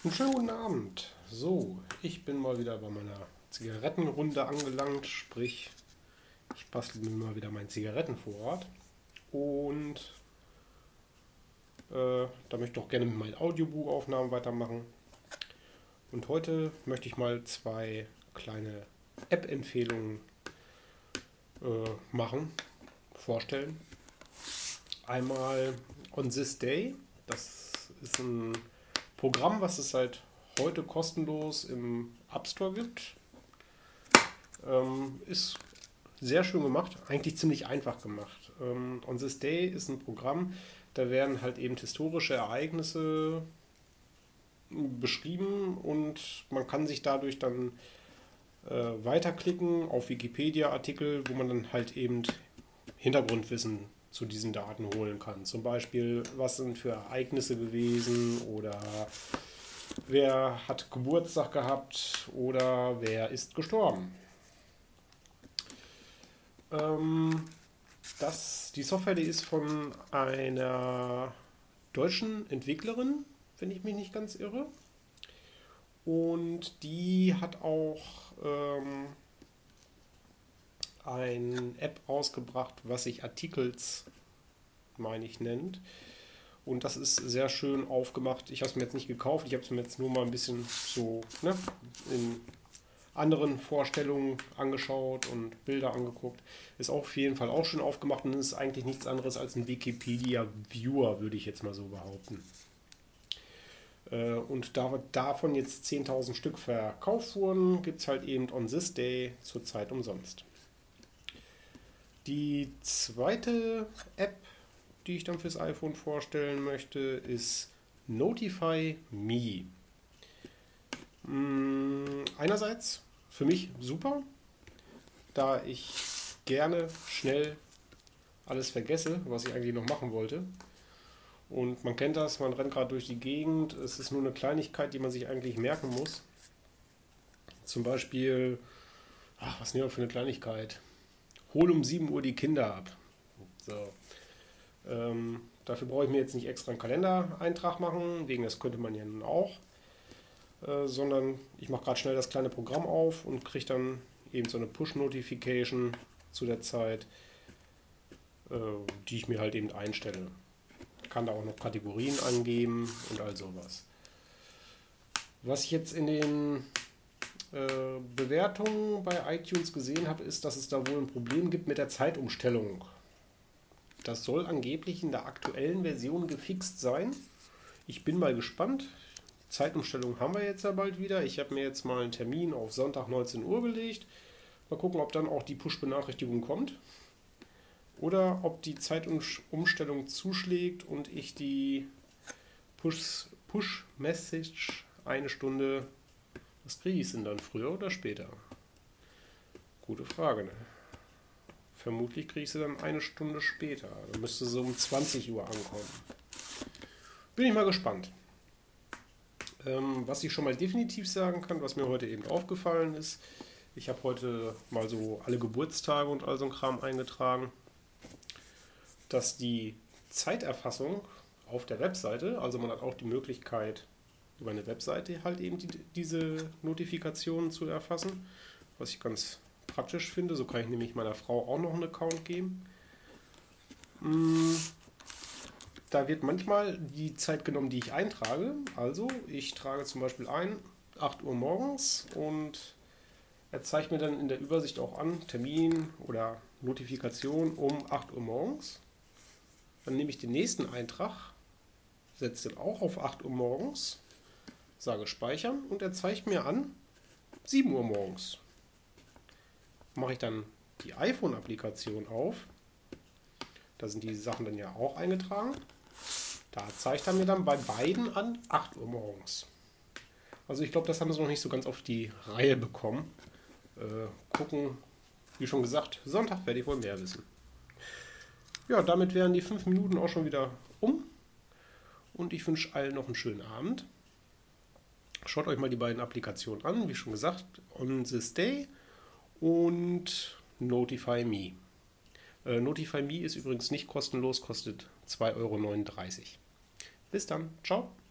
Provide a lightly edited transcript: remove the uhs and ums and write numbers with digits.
Einen schönen guten Abend. So, ich bin mal wieder bei meiner Zigarettenrunde angelangt, sprich, ich bastel mir mal wieder meinen Zigarettenvorrat und da möchte ich doch gerne mit meinen Audiobuchaufnahmen weitermachen. Und heute möchte ich mal zwei kleine App-Empfehlungen machen, vorstellen. Einmal On This Day, das ist ein Programm, was es seit heute kostenlos im App Store gibt. Ist sehr schön gemacht, eigentlich ziemlich einfach gemacht. On This Day ist ein Programm, da werden halt eben historische Ereignisse beschrieben und man kann sich dadurch dann weiterklicken auf Wikipedia-Artikel, wo man dann halt eben Hintergrundwissen zu diesen Daten holen kann. Zum Beispiel, was sind für Ereignisse gewesen oder wer hat Geburtstag gehabt oder wer ist gestorben. Die Software, die ist von einer deutschen Entwicklerin, wenn ich mich nicht ganz irre. Und die hat auch eine App rausgebracht, was sich Articles, meine ich, nennt. Und das ist sehr schön aufgemacht. Ich habe es mir jetzt nicht gekauft, ich habe es mir jetzt nur mal ein bisschen so in anderen Vorstellungen angeschaut und Bilder angeguckt. Ist auch auf jeden Fall auch schön aufgemacht und ist eigentlich nichts anderes als ein Wikipedia-Viewer, würde ich jetzt mal so behaupten. Und da davon jetzt 10.000 Stück verkauft wurden, gibt es halt eben On This Day zurzeit umsonst. Die zweite App, die ich dann fürs iPhone vorstellen möchte, ist Notify Me. Einerseits für mich super, da ich gerne schnell alles vergesse, was ich eigentlich noch machen wollte. Und man kennt das, man rennt gerade durch die Gegend, es ist nur eine Kleinigkeit, die man sich eigentlich merken muss. Zum Beispiel, was nehmen wir für eine Kleinigkeit? Hol um 7 Uhr die Kinder ab. So. Dafür brauche ich mir jetzt nicht extra einen Kalendereintrag machen, wegen das könnte man ja nun auch, sondern ich mache gerade schnell das kleine Programm auf und kriege dann eben so eine Push-Notification zu der Zeit, die ich mir halt eben einstelle. Ich kann da auch noch Kategorien angeben und all sowas. Was ich jetzt in den Bewertungen bei iTunes gesehen habe, ist, dass es da wohl ein Problem gibt mit der Zeitumstellung. Das soll angeblich in der aktuellen Version gefixt sein. Ich bin mal gespannt. Zeitumstellung haben wir jetzt ja bald wieder. Ich habe mir jetzt mal einen Termin auf Sonntag 19 Uhr gelegt. Mal gucken, ob dann auch die Push-Benachrichtigung kommt. Oder ob die Zeitumstellung zuschlägt und ich die Push-Message eine Stunde, was kriege ich denn dann, früher oder später? Gute Frage, ne? Vermutlich kriege ich sie dann eine Stunde später. Dann müsste sie um 20 Uhr ankommen. Bin ich mal gespannt. Was ich schon mal definitiv sagen kann, was mir heute eben aufgefallen ist, ich habe heute mal so alle Geburtstage und all so ein Kram eingetragen, dass die Zeiterfassung auf der Webseite, also man hat auch die Möglichkeit, über eine Webseite halt eben diese Notifikationen zu erfassen, was ich ganz praktisch finde. So kann ich nämlich meiner Frau auch noch einen Account geben. Da wird manchmal die Zeit genommen, die ich eintrage. Also ich trage zum Beispiel ein 8 Uhr morgens und er zeigt mir dann in der Übersicht auch an, Termin oder Notifikation um 8 Uhr morgens. Dann nehme ich den nächsten Eintrag, setze den auch auf 8 Uhr morgens, sage Speichern und er zeigt mir an 7 Uhr morgens. Mache ich dann die iPhone-Applikation auf, da sind die Sachen dann ja auch eingetragen. Da zeigt er mir dann bei beiden an 8 Uhr morgens. Also ich glaube, das haben sie noch nicht so ganz auf die Reihe bekommen. Gucken, wie schon gesagt, Sonntag werde ich wohl mehr wissen. Ja, damit wären die 5 Minuten auch schon wieder um. Und ich wünsche allen noch einen schönen Abend. Schaut euch mal die beiden Applikationen an, wie schon gesagt, On This Day und Notify Me. Notify Me ist übrigens nicht kostenlos, kostet 2,39 Euro. Bis dann, ciao.